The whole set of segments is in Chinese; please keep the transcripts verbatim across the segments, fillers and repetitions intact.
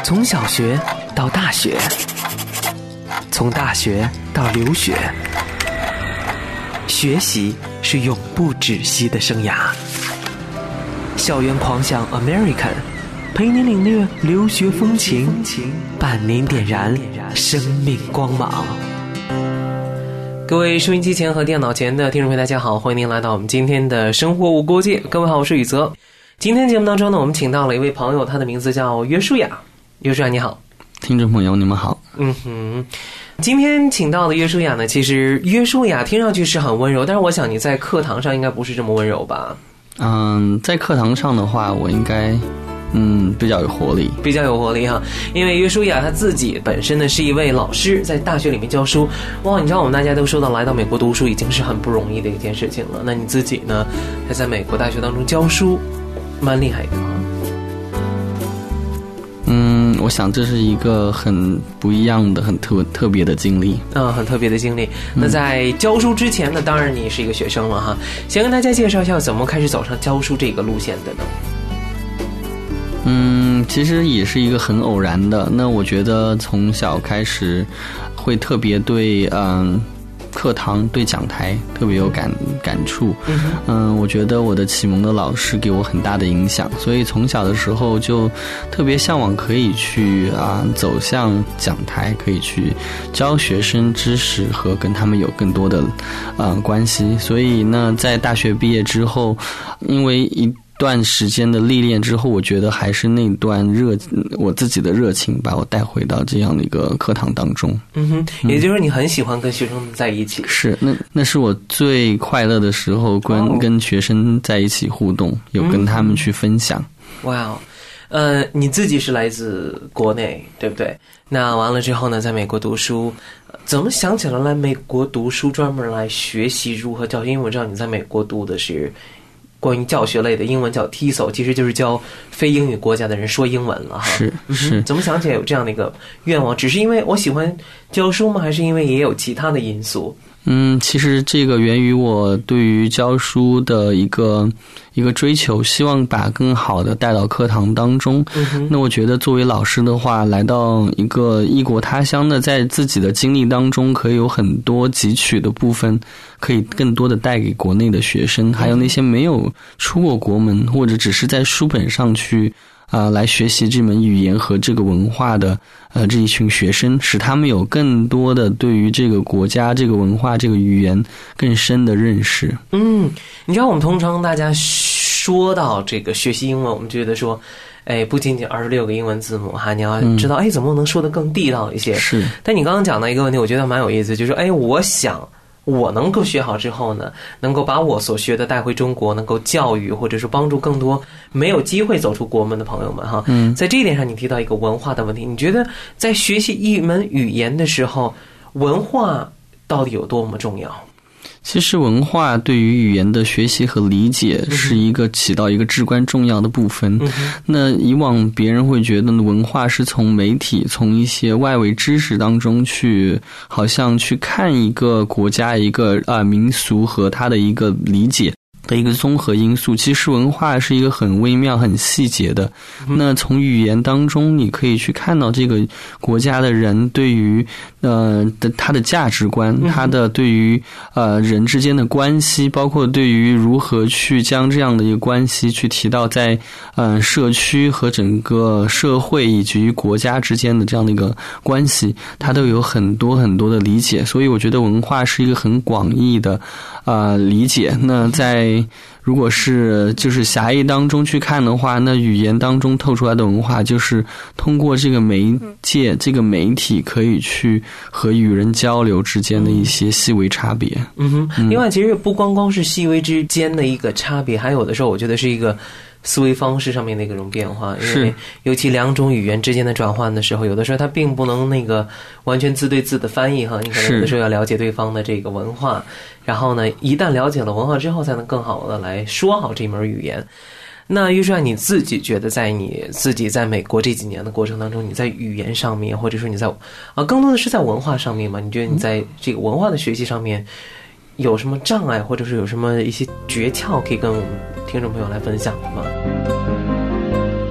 从小学到大学，从大学到留学，学习是永不止息的生涯。校园狂想 American 陪您领略留学风情，伴您点燃生命光芒。各位收音机前和电脑前的听众朋友大家好，欢迎您来到我们今天的生活无国界。各位好，我是宇泽。今天节目当中呢，我们请到了一位朋友，他的名字叫约书亚。约书亚你好。 听众朋友你们好。 嗯哼，今天请到的约书亚呢，其实约书亚听上去是很温柔，但是我想你在课堂上应该不是这么温柔吧？ 嗯，在课堂上的话，我应该嗯比较有活力， 比较有活力哈。因为约书亚他自己本身呢是一位老师，在大学里面教书。哇，你知道我们大家都说到来到美国读书已经是很不容易的一件事情了，那你自己呢还在美国大学当中教书，蛮厉害的啊。 嗯，我想这是一个很不一样的、很特特别的经历。 嗯，很特别的经历。那在教书之前呢，当然你是一个学生了哈。先跟大家介绍一下怎么开始走上教书这个路线的呢？ 嗯，其实也是一个很偶然的。那我觉得从小开始会特别对嗯课堂、对讲台特别有感感触。嗯, 嗯，我觉得我的启蒙的老师给我很大的影响，所以从小的时候就特别向往可以去啊走向讲台，可以去教学生知识和跟他们有更多的呃关系。所以呢，在大学毕业之后，因为一段时间的历练之后，我觉得还是那段热我自己的热情把我带回到这样的一个课堂当中。 嗯哼，也就是你很喜欢跟学生在一起。 是，那那是我最快乐的时候，跟、哦、跟学生在一起互动，有跟他们去分享。 哇哦，呃，你自己是来自国内，对不对？那完了之后呢，在美国读书，怎么想起来来美国读书，专门来学习如何教学？因为我知道你在美国读的是关于教学类的，英文叫 T E S O， 其实就是教非英语国家的人说英文了哈。 是是、嗯， 怎么想起来有这样的一个愿望？只是因为我喜欢教书吗？还是因为也有其他的因素？ 嗯，其实这个源于我对于教书的一个一个追求，希望把更好的带到课堂当中。嗯、那我觉得作为老师的话，来到一个异国他乡的，在自己的经历当中可以有很多汲取的部分，可以更多的带给国内的学生，还有那些没有出过国门或者只是在书本上去啊、呃、来学习这门语言和这个文化的呃这一群学生，使他们有更多的对于这个国家、这个文化、这个语言更深的认识。 嗯，你知道我们通常大家说到这个学习英文，我们觉得说哎，不仅仅二十六个英文字母哈，你要知道、嗯、哎怎么能说得更地道一些。 是。 但你刚刚讲到一个问题，我觉得蛮有意思，就是哎我想我能够学好之后呢，能够把我所学的带回中国，能够教育或者是帮助更多没有机会走出国门的朋友们哈。嗯，在这一点上你提到一个文化的问题，你觉得在学习一门语言的时候，文化到底有多么重要？ 其实文化对于语言的学习和理解是一个起到一个至关重要的部分。嗯、那以往别人会觉得文化是从媒体、从一些外围知识当中去，好像去看一个国家、一个啊、呃、民俗和它的一个理解的一个综合因素。其实文化是一个很微妙、很细节的。那从语言当中，你可以去看到这个国家的人对于呃的他的价值观，他的对于呃人之间的关系，包括对于如何去将这样的一个关系去提到在呃社区和整个社会以及国家之间的这样的一个关系，他都有很多很多的理解。所以我觉得文化是一个很广义的呃理解。那在如果是就是狭义当中去看的话，那语言当中透出来的文化就是通过这个媒介、这个媒体可以去和与人交流之间的一些细微差别。 嗯哼，另外其实不光光是细微之间的一个差别，还有的时候我觉得是一个思维方式上面的一种变化，因为尤其两种语言之间的转换的时候，有的时候它并不能那个完全字对字的翻译哈，你可能有的时候要了解对方的这个文化，然后呢，一旦了解了文化之后，才能更好的来说好这门语言。那约书亚你自己觉得，在你自己在美国这几年的过程当中，你在语言上面，或者说你在啊，更多的是在文化上面嘛？你觉得你在这个文化的学习上面有什么障碍，或者是有什么一些诀窍可以跟我们听众朋友来分享的吗？ 嗯。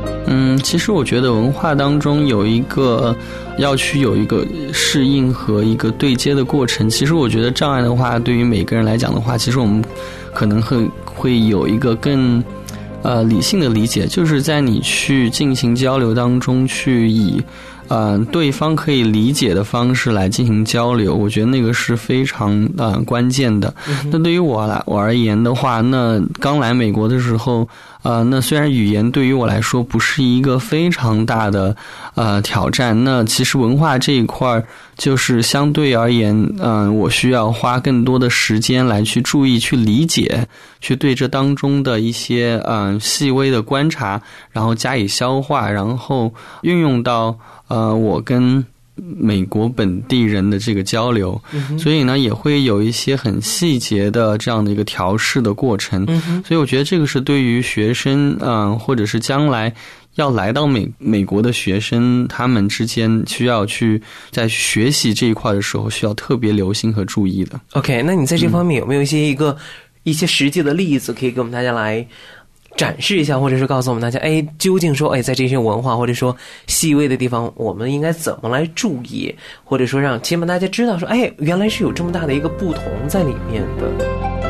嗯，其实我觉得文化当中有一个要去有一个适应和一个对接的过程。其实我觉得障碍的话，对于每个人来讲的话，其实我们可能会会有一个更呃理性的理解，就是在你去进行交流当中，去以呃对方可以理解的方式来进行交流，我觉得那个是非常呃关键的。嗯、那对于我来我而言的话，那刚来美国的时候，呃，那虽然语言对于我来说不是一个非常大的呃挑战，那其实文化这一块就是相对而言，嗯、呃，我需要花更多的时间来去注意、去理解、去对这当中的一些嗯、呃、细微的观察，然后加以消化，然后运用到呃我跟美国本地人的这个交流、嗯、所以呢也会有一些很细节的这样的一个调试的过程、嗯、所以我觉得这个是对于学生嗯、呃，或者是将来要来到美美国的学生，他们之间需要去在学习这一块的时候需要特别留心和注意的。 OK， 那你在这方面有没有一些一个、嗯、一些实际的例子可以给我们大家来展示一下，或者是告诉我们大家，哎，究竟说，哎，在这些文化或者说细微的地方，我们应该怎么来注意，或者说让起码大家知道说，哎，原来是有这么大的一个不同在里面的。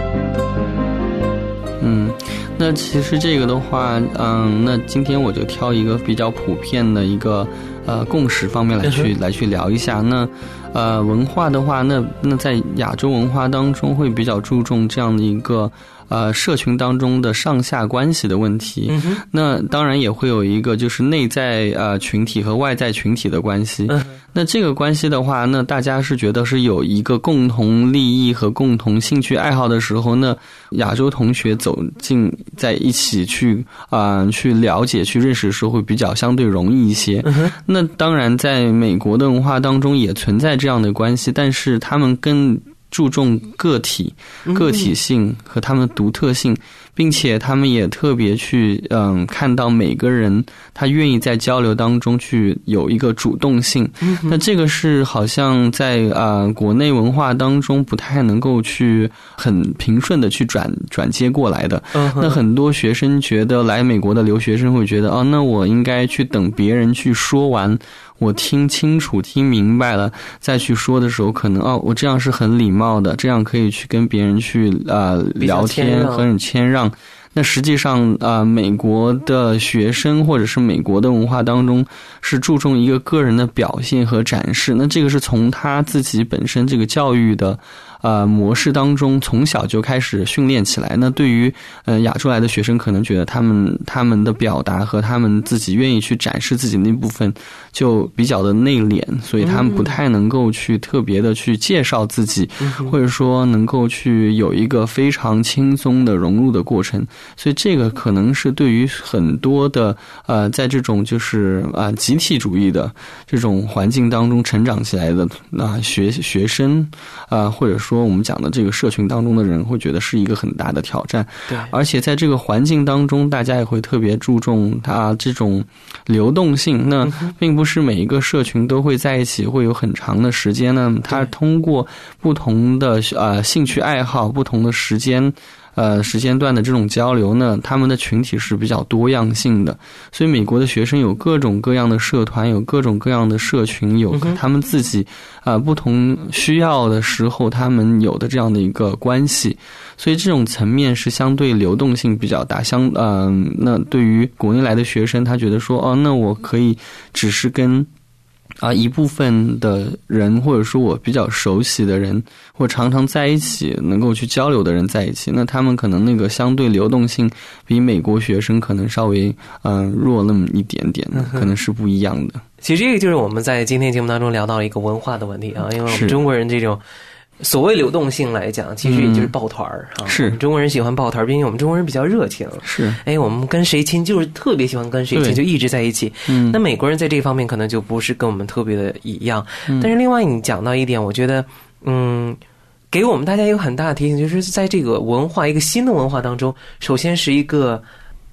嗯，那其实这个的话，嗯，那今天我就挑一个比较普遍的一个呃共识方面来去、嗯、来去聊一下。那呃文化的话，那那在亚洲文化当中会比较注重这样的一个呃社群当中的上下关系的问题、嗯、那当然也会有一个就是内在呃群体和外在群体的关系、嗯、那这个关系的话，那大家是觉得是有一个共同利益和共同兴趣爱好的时候，那亚洲同学走进在一起去啊、呃、去了解去认识的时候会比较相对容易一些、嗯、那当然在美国的文化当中也存在这样的关系，但是他们更注重个体、个体性和他们独特性，并且他们也特别去嗯看到每个人他愿意在交流当中去有一个主动性。嗯、那这个是好像在啊、呃、国内文化当中不太能够去很平顺的去转转接过来的。嗯、那很多学生觉得来美国的留学生会觉得哦，那我应该去等别人去说完。我听清楚听明白了再去说的时候，可能哦我这样是很礼貌的，这样可以去跟别人去呃聊天很谦让。那实际上啊、呃，美国的学生或者是美国的文化当中是注重一个个人的表现和展示，那这个是从他自己本身这个教育的呃模式当中从小就开始训练起来。那对于呃亚洲来的学生可能觉得他们他们的表达和他们自己愿意去展示自己那部分就比较的内敛，所以他们不太能够去特别的去介绍自己、嗯、或者说能够去有一个非常轻松的融入的过程。所以这个可能是对于很多的呃在这种就是啊、呃、集体主义的这种环境当中成长起来的啊、呃、学学生啊、呃、或者说我们讲的这个社群当中的人会觉得是一个很大的挑战。 对， 而且在这个环境当中大家也会特别注重它这种流动性，那并不是每一个社群都会在一起会有很长的时间呢，它通过不同的呃兴趣爱好不同的时间呃，时间段的这种交流呢，他们的群体是比较多样性的，所以美国的学生有各种各样的社团，有各种各样的社群，有他们自己啊、呃、不同需要的时候他们有的这样的一个关系，所以这种层面是相对流动性比较大。相嗯、呃，那对于国内来的学生，他觉得说哦，那我可以只是跟啊，一部分的人，或者说我比较熟悉的人，或常常在一起能够去交流的人在一起，那他们可能那个相对流动性比美国学生可能稍微嗯、呃、弱那么一点点，可能是不一样的。 其实这个就是我们在今天节目当中聊到了一个文化的问题啊，因为我们中国人这种所谓流动性来讲，其实也就是抱团儿、嗯、啊。是，中国人喜欢抱团儿，并且我们中国人比较热情。 是， 哎，我们跟谁亲就是特别喜欢跟谁亲，就一直在一起。嗯，那美国人在这方面可能就不是跟我们特别的一样。嗯、但是另外你讲到一点，我觉得，嗯，给我们大家一个很大的提醒，就是在这个文化一个新的文化当中，首先是一个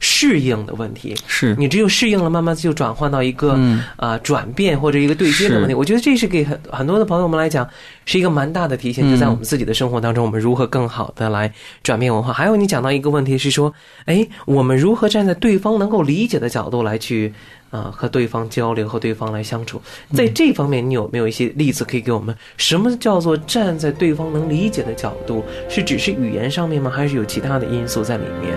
适应的问题， 是你只有适应了，慢慢就转换到一个啊、 嗯呃、转变或者一个对接的问题。我觉得这是给很很多的朋友们来讲是一个蛮大的提醒，就在我们自己的生活当中，我们如何更好的来转变文化。还有你讲到一个问题是说，哎，我们如何站在对方能够理解的角度来去啊、呃、和对方交流，和对方来相处。在这方面，你有没有一些例子可以给我们？什么叫做站在对方能理解的角度？是只是语言上面吗？还是有其他的因素在里面？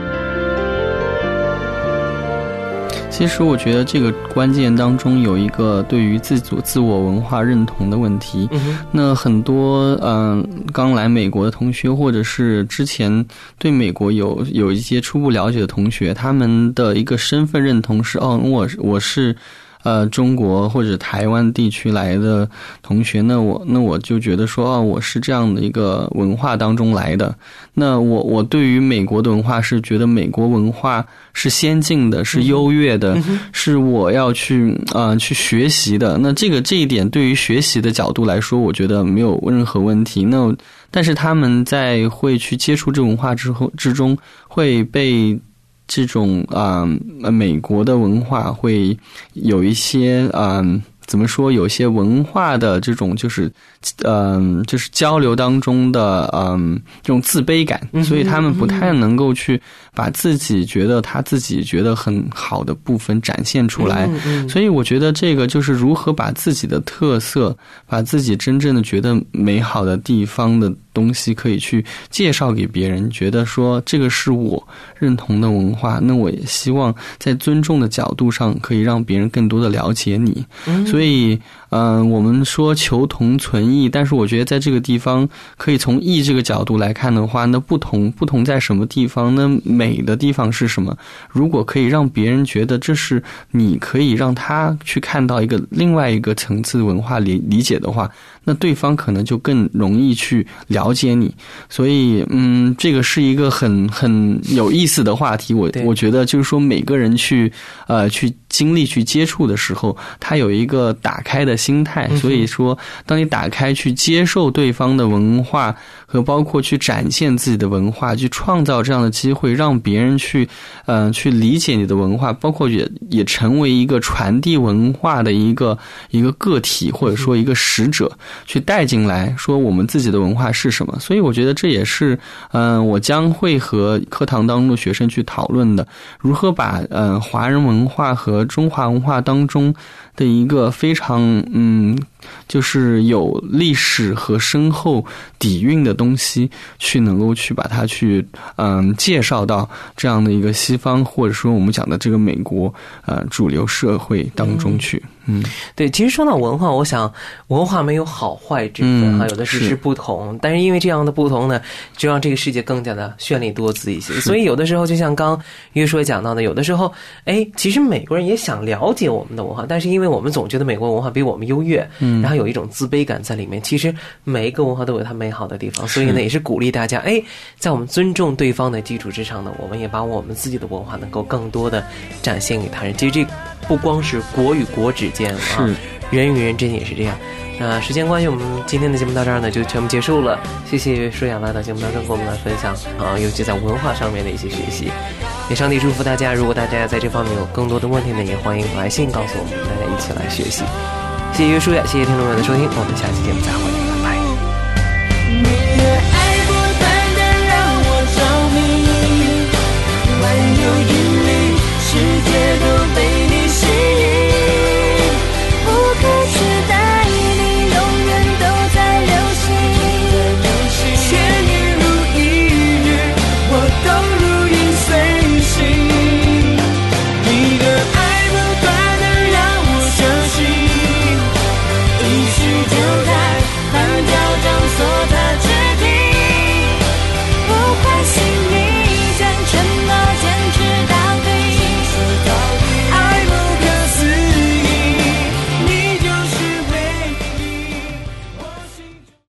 其实我觉得这个关键当中有一个对于自主自我文化认同的问题。 嗯、 那很多嗯、呃、刚来美国的同学，或者是之前对美国有有一些初步了解的同学，他们的一个身份认同是哦，我我是呃中国或者台湾地区来的同学，那我那我就觉得说哦，我是这样的一个文化当中来的。那我我对于美国的文化是觉得美国文化是先进的，是优越的， 嗯、 是我要去啊、呃、去学习的。那这个这一点对于学习的角度来说，我觉得没有任何问题。那但是他们在会去接触这文化之后之中，会被这种啊、呃、美国的文化会有一些啊、呃、怎么说，有些文化的这种就是嗯、呃、就是交流当中的嗯、呃、这种自卑感，所以他们不太能够去把自己觉得他自己觉得很好的部分展现出来。所以我觉得这个就是如何把自己的特色，把自己真正的觉得美好的地方的东西可以去介绍给别人，觉得说这个是我认同的文化，那我也希望在尊重的角度上可以让别人更多的了解你。嗯、所以嗯、呃，我们说求同存异，但是我觉得在这个地方可以从异这个角度来看的话，那不同不同在什么地方？那美的地方是什么？如果可以让别人觉得这是你可以让他去看到一个另外一个层次文化理理解的话，那对方可能就更容易去了解你。所以嗯，这个是一个很很有意思的话题。我我觉得就是说每个人去呃去经历去接触的时候，他有一个打开的心态。所以说当你打开去接受对方的文化，和包括去展现自己的文化，去创造这样的机会，让别人去呃去理解你的文化，包括也也成为一个传递文化的一个一个个体，或者说一个使者，去带进来说我们自己的文化是什么。所以我觉得这也是嗯、呃、我将会和课堂当中的学生去讨论的，如何把呃华人文化和中华文化当中的一个非常嗯就是有历史和深厚底蕴的东西，去能够去把它去嗯介绍到这样的一个西方，或者说我们讲的这个美国呃主流社会当中去。嗯， 对，其实说到文化，我想文化没有好坏之分哈、嗯，有的只是不同，但是因为这样的不同呢，就让这个世界更加的绚丽多姿一些。所以有的时候就像刚约说讲到的，有的时候哎，其实美国人也想了解我们的文化，但是因为我们总觉得美国文化比我们优越，嗯，然后有一种自卑感在里面。其实每一个文化都有它美好的地方，所以呢也是鼓励大家，哎，在我们尊重对方的基础之上呢，我们也把我们自己的文化能够更多的展现给他人。其实这不光是国与国之间啊，人与人之间也是这样。那时间关系，我们今天的节目到这儿呢就全部结束了。谢谢舒雅来到节目当中跟我们来分享啊，尤其在文化上面的一些学习。也上帝祝福大家，如果大家在这方面有更多的问题呢，也欢迎来信告诉我们，大家一起来学习。谢谢约舒雅，谢谢听众们的收听，我们下期节目再会。